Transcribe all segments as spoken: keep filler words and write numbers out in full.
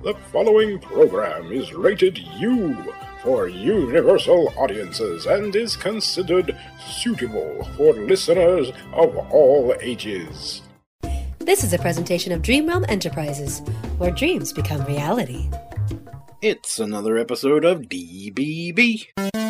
The following program is rated U for universal audiences and is considered suitable for listeners of all ages. This is a presentation of Dream Realm Enterprises, where dreams become reality. It's another episode of D B B.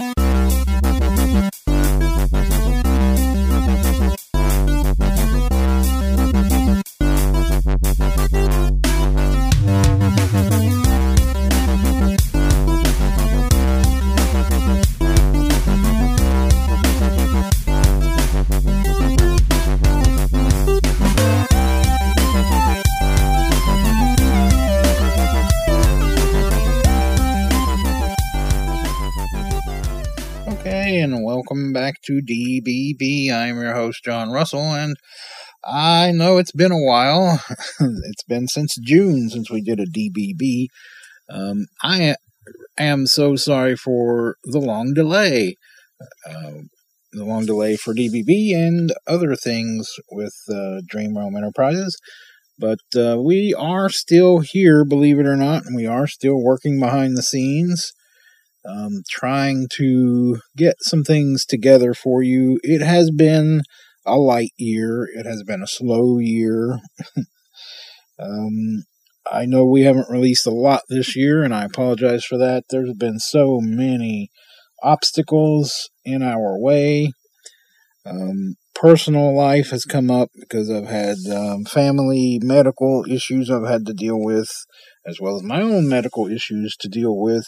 And welcome back to D B B. I'm your host, John Russell, and I know it's been a while. It's been since June since we did a D B B. Um, I am so sorry for the long delay. Uh, the long delay for D B B and other things with uh, Dream Realm Enterprises. But uh, we are still here, believe it or not, and we are still working behind the scenes. Um, trying to get some things together for you. It has been a light year. It has been a slow year. um, I know we haven't released a lot this year, and I apologize for that. There's been so many obstacles in our way. Um, personal life has come up because I've had um, family medical issues I've had to deal with, as well as my own medical issues to deal with.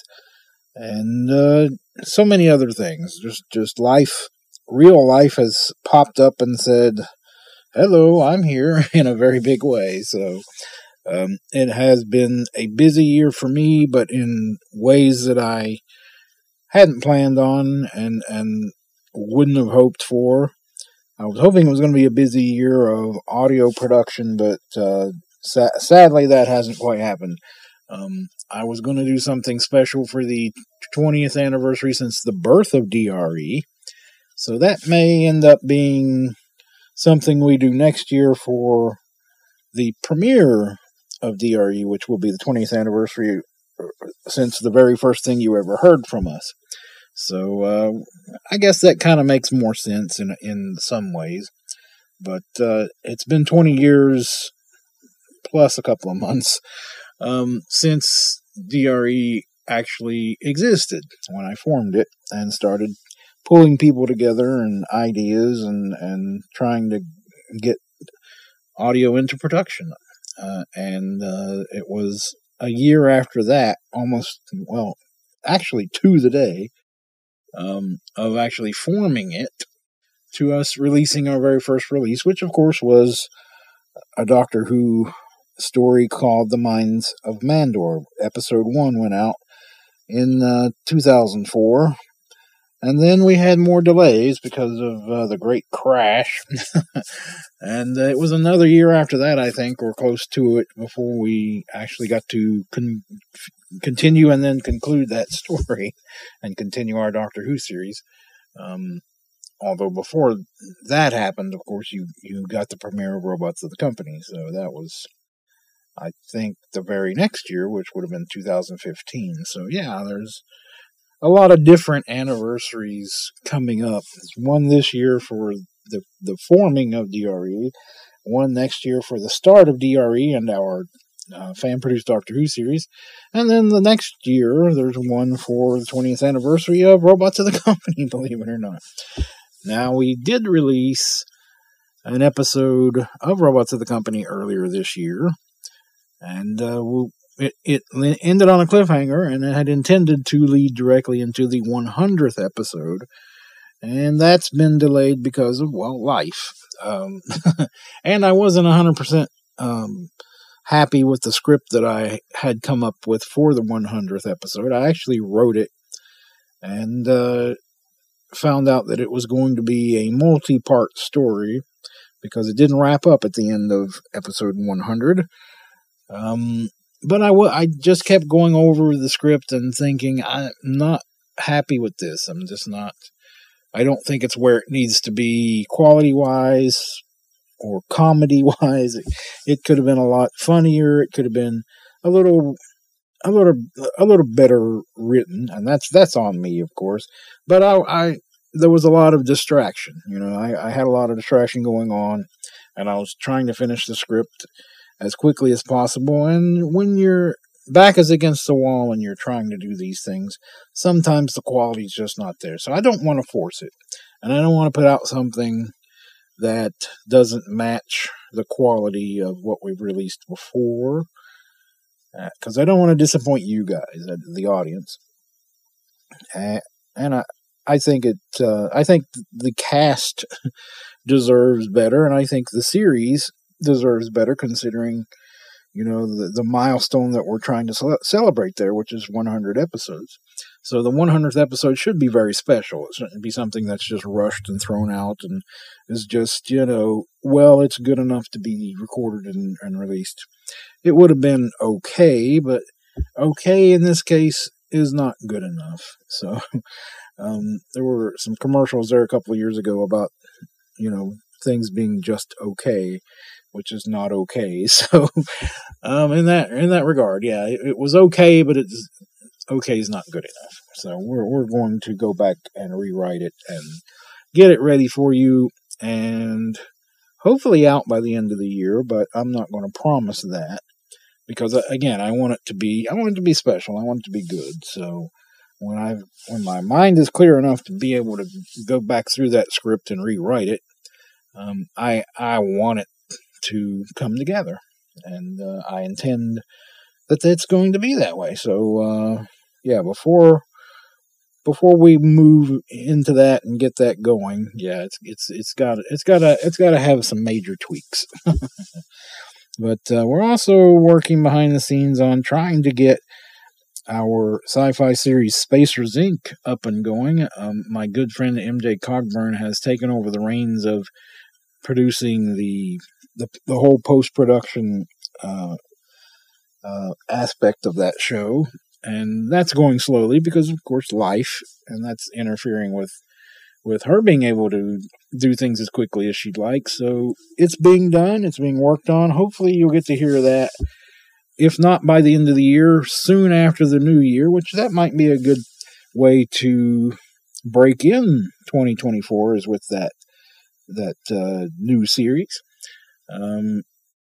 And uh, so many other things. Just, just life, real life has popped up and said, hello, I'm here in a very big way. So um, it has been a busy year for me, but in ways that I hadn't planned on and, and wouldn't have hoped for. I was hoping it was going to be a busy year of audio production, but uh, sa- sadly that hasn't quite happened. Um, I was going to do something special for the twentieth anniversary since the birth of D R E, so that may end up being something we do next year for the premiere of D R E, which will be the twentieth anniversary since the very first thing you ever heard from us. So uh, I guess that kind of makes more sense in in some ways, but uh, it's been twenty years plus a couple of months Um, since D R E actually existed, when I formed it and started pulling people together and ideas and, and trying to get audio into production. Uh, and uh, it was a year after that, almost, well, actually to the day, um, of actually forming it, to us releasing our very first release, which of course was a Doctor Who story called The Mines of Mandor. Episode one went out in uh, two thousand four, and then we had more delays because of uh, the Great Crash, and uh, it was another year after that, I think, or close to it, before we actually got to con- continue and then conclude that story and continue our Doctor Who series. Um, although before that happened, of course, you, you got the premiere of Robots of the Company, so that was, I think, the very next year, which would have been two thousand fifteen. So, yeah, there's a lot of different anniversaries coming up. There's one this year for the, the forming of D R E, one next year for the start of D R E and our uh, fan-produced Doctor Who series, and then the next year, there's one for the twentieth anniversary of Robots of the Company, believe it or not. Now, we did release an episode of Robots of the Company earlier this year, and uh, we'll, it, it ended on a cliffhanger, and it had intended to lead directly into the one hundredth episode, and that's been delayed because of, well, life. Um, and I wasn't one hundred percent um, happy with the script that I had come up with for the one hundredth episode. I actually wrote it, and uh, found out that it was going to be a multi-part story, because it didn't wrap up at the end of episode one hundred. Um, but I, w- I just kept going over the script and thinking, I'm not happy with this. I'm just not, I don't think it's where it needs to be quality-wise or comedy-wise. It, it could have been a lot funnier. It could have been a little a little a little better written, and that's that's on me, of course. But I, I there was a lot of distraction. You know, I, I had a lot of distraction going on, and I was trying to finish the script as quickly as possible. And when your back is against the wall and you're trying to do these things, sometimes the quality is just not there. So I don't want to force it, and I don't want to put out something that doesn't match the quality of what we've released before, because uh, I don't want to disappoint you guys, uh, the audience. Uh, and I, I think it. Uh, I think the cast deserves better, and I think the series deserves better, considering, you know, the, the milestone that we're trying to ce- celebrate there, which is one hundred episodes. So the one hundredth episode should be very special. It shouldn't be something that's just rushed and thrown out and is just, you know, well, it's good enough to be recorded and, and released. It would have been okay, but okay in this case is not good enough. So um, there were some commercials there a couple of years ago about, you know, things being just okay, which is not okay. So um, in that in that regard, yeah, it, it was okay, but it's okay is not good enough. So we're we're going to go back and rewrite it and get it ready for you, and hopefully out by the end of the year. But I'm not going to promise that, because again, I want it to be I want it to be special. I want it to be good. So when I when my mind is clear enough to be able to go back through that script and rewrite it, um, I I want it to come together, and uh, I intend that it's going to be that way. So uh, yeah, before before we move into that and get that going, yeah, it's it's it's got it's got to it's got to have some major tweaks. But uh, we're also working behind the scenes on trying to get our sci-fi series Spacers Incorporated up and going. Um, my good friend M J Cogburn has taken over the reins of producing the the, the whole post-production uh, uh, aspect of that show, and that's going slowly because, of course, life, and that's interfering with with her being able to do things as quickly as she'd like. So it's being done. It's being worked on. Hopefully you'll get to hear that, if not by the end of the year, soon after the new year, which that might be a good way to break in twenty twenty-four, is with that that uh, new series. Um,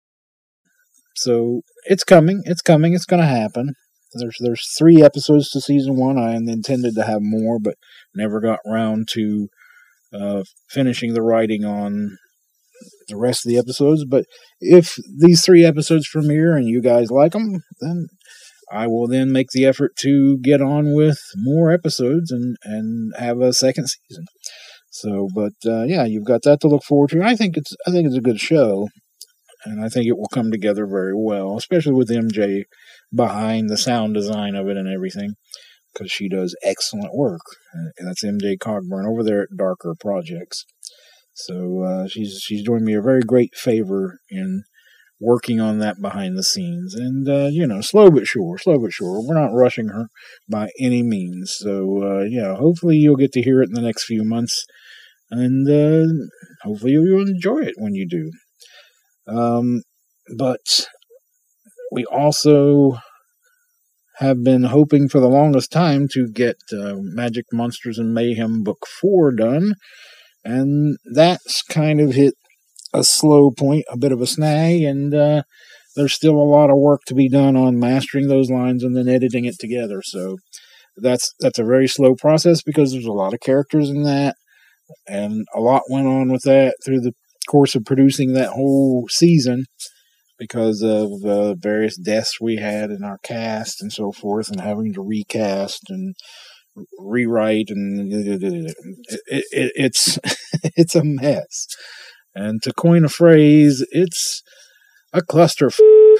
so it's coming. It's coming. It's going to happen. There's there's three episodes to season one. I intended to have more, but never got around to uh, finishing the writing on the rest of the episodes. But if these three episodes premiere and you guys like them, then I will then make the effort to get on with more episodes and, and have a second season. So, but uh, yeah, you've got that to look forward to. I think it's I think it's a good show, and I think it will come together very well, especially with M J behind the sound design of it and everything, because she does excellent work. And that's M J Cogburn over there at Darker Projects. So uh, she's she's doing me a very great favor in working on that behind the scenes, and uh, you know, slow but sure, slow but sure. We're not rushing her by any means. So uh, yeah, hopefully you'll get to hear it in the next few months, and uh, hopefully you'll enjoy it when you do. Um, but we also have been hoping for the longest time to get uh, Magic Monsters and Mayhem Book Four done, and that's kind of hit a slow point, a bit of a snag, and uh, there's still a lot of work to be done on mastering those lines and then editing it together. So that's that's a very slow process because there's a lot of characters in that, and a lot went on with that through the course of producing that whole season because of uh, various deaths we had in our cast and so forth, and having to recast and rewrite, and it, it, it, it's it's a mess. And to coin a phrase, it's a cluster.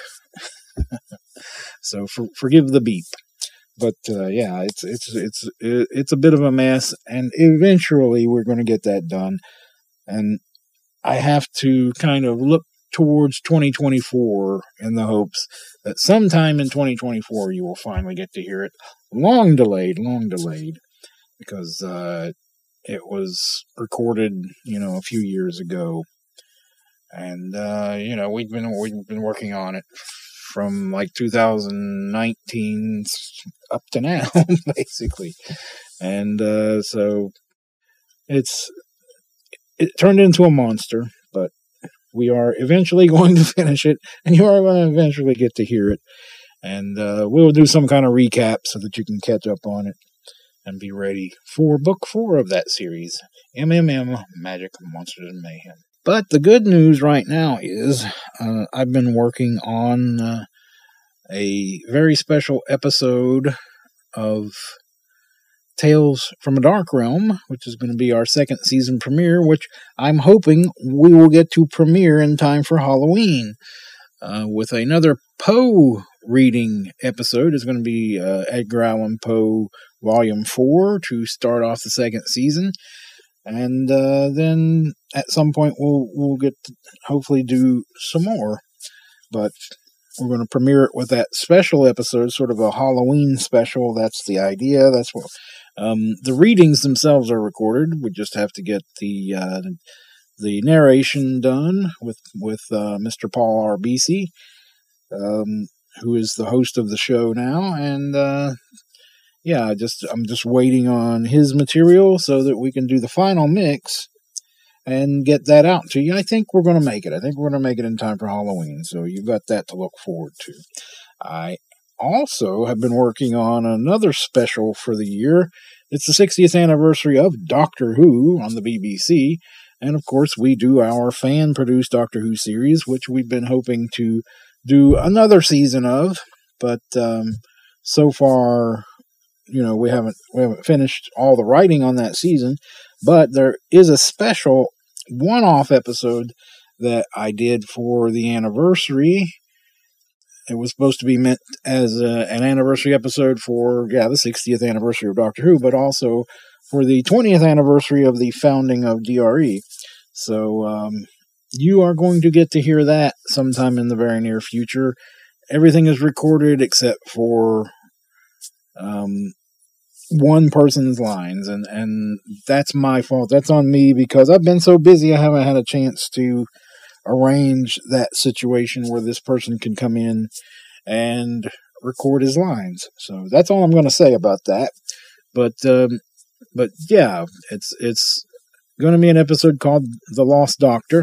So for, forgive the beep, but uh, yeah, it's it's it's it's a bit of a mess, and eventually we're going to get that done. And I have to kind of look towards twenty twenty-four in the hopes that sometime in twenty twenty-four you will finally get to hear it. Long delayed, long delayed, because uh, it was recorded, you know, a few years ago, and uh, you know we've been we've been working on it from like two thousand nineteen up to now, basically. And uh, so it's it turned into a monster, but we are eventually going to finish it, and you are going to eventually get to hear it. And uh, we'll do some kind of recap so that you can catch up on it and be ready for book four of that series, M M M, Magic, Monsters, and Mayhem. But the good news right now is uh, I've been working on uh, a very special episode of Tales from a Dark Realm, which is going to be our second season premiere, which I'm hoping we will get to premiere in time for Halloween. Uh, with another Poe reading episode. Is going to be uh, Edgar Allan Poe Volume four to start off the second season. And uh, then at some point we'll we'll get to hopefully do some more. But we're going to premiere it with that special episode, sort of a Halloween special. That's the idea. That's what um, the readings themselves are recorded. We just have to get the uh, the narration done with with uh, Mister Paul R. Beasy, um, who is the host of the show now, and uh, yeah, just I'm just waiting on his material so that we can do the final mix and get that out to you. I think we're going to make it. I think we're going to make it in time for Halloween, so you've got that to look forward to. I also have been working on another special for the year. It's the sixtieth anniversary of Doctor Who on the B B C, and of course we do our fan-produced Doctor Who series, which we've been hoping to do another season of, but um, so far, you know, we haven't we haven't finished all the writing on that season. But there is a special one-off episode that I did for the anniversary. It was supposed to be meant as a, an anniversary episode for, yeah, the sixtieth anniversary of Doctor Who, but also for the twentieth anniversary of the founding of D R E. So um, you are going to get to hear that sometime in the very near future. Everything is recorded except for um, one person's lines, and, and that's my fault. That's on me because I've been so busy I haven't had a chance to arrange that situation where this person can come in and record his lines. So that's all I'm going to say about that. But um, but yeah, it's it's going to be an episode called The Lost Doctor,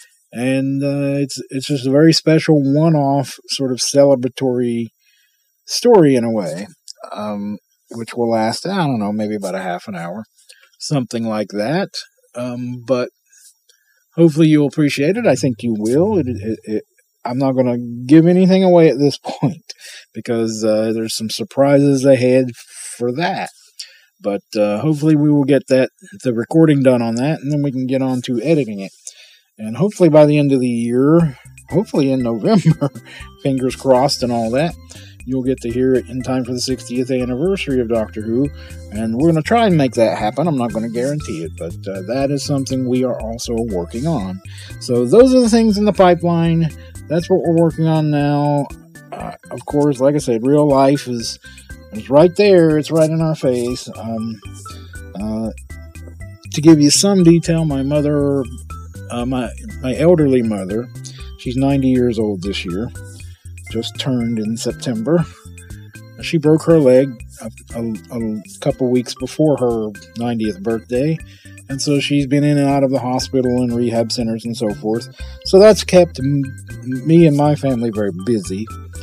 and uh, it's it's just a very special one-off sort of celebratory story in a way, um, which will last, I don't know, maybe about a half an hour, something like that. Um, but hopefully you'll appreciate it. I think you will. It, it, it, I'm not going to give anything away at this point because uh, there's some surprises ahead for that. But uh, hopefully we will get that the recording done on that, and then we can get on to editing it. And hopefully by the end of the year, hopefully in November, fingers crossed and all that, you'll get to hear it in time for the sixtieth anniversary of Doctor Who, and we're going to try and make that happen. I'm not going to guarantee it, but uh, that is something we are also working on. So those are the things in the pipeline. That's what we're working on now. Uh, of course, like I said, real life is, is right there. It's right in our face. Um, uh, to give you some detail, my mother, uh, my, my elderly mother, she's ninety years old this year. Just turned in September. She broke her leg a, a, a couple weeks before her ninetieth birthday, and so she's been in and out of the hospital and rehab centers and so forth. So that's kept m- me and my family very busy.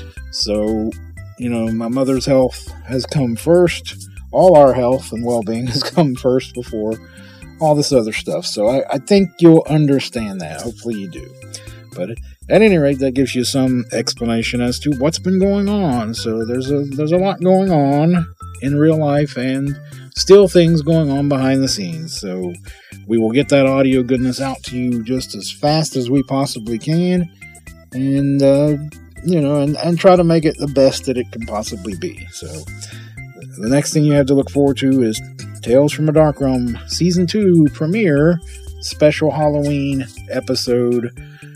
So, you know, my mother's health has come first. All our health and well-being has come first before all this other stuff. So I, I think you'll understand that. Hopefully you do. But at any rate, that gives you some explanation as to what's been going on. So there's a there's a lot going on in real life, and still things going on behind the scenes. So we will get that audio goodness out to you just as fast as we possibly can, and uh, you know, and, and try to make it the best that it can possibly be. So the next thing you have to look forward to is Tales from a Dark Realm Season two premiere, special Halloween episode,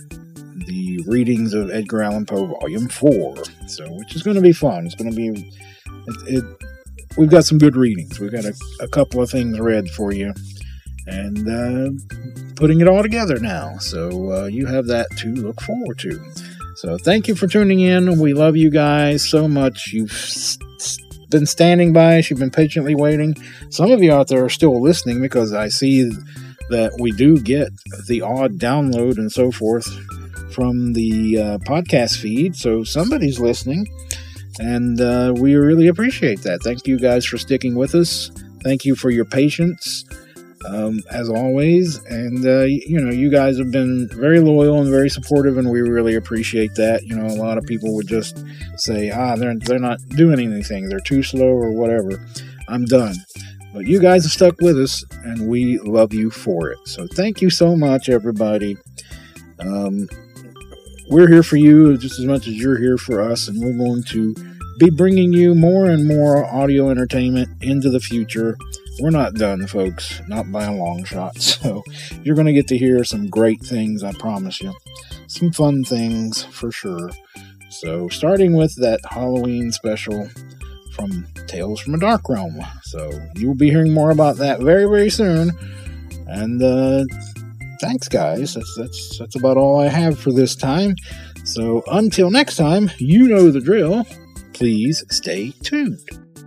the readings of Edgar Allan Poe Volume four, so which is going to be fun. It's going to be, it, it, we've got some good readings. We've got a, a couple of things read for you, and uh, putting it all together now, so uh, you have that to look forward to. So thank you for tuning in. We love you guys so much. You've been standing by us. You've been patiently waiting. Some of you out there are still listening because I see that we do get the odd download and so forth from the uh, podcast feed. So somebody's listening, and uh, we really appreciate that. Thank you guys for sticking with us. Thank you for your patience. Um, as always, and uh, you know, you guys have been very loyal and very supportive, and we really appreciate that. You know, a lot of people would just say, ah, they're they're not doing anything, they're too slow or whatever. I'm done. But you guys have stuck with us, and we love you for it. So thank you so much, everybody. Um, we're here for you just as much as you're here for us, and we're going to be bringing you more and more audio entertainment into the future. We're not done, folks, not by a long shot. So you're going to get to hear some great things, I promise you. Some fun things for sure. So starting with that Halloween special from Tales from a Dark Realm. So you'll be hearing more about that very, very soon. And uh, thanks, guys. That's that's that's about all I have for this time. So until next time, you know the drill. Please stay tuned.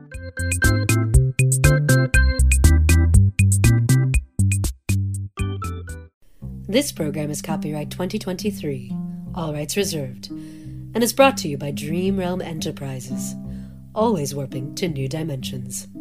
This program is copyright twenty twenty-three, all rights reserved, and is brought to you by Dream Realm Enterprises, always warping to new dimensions.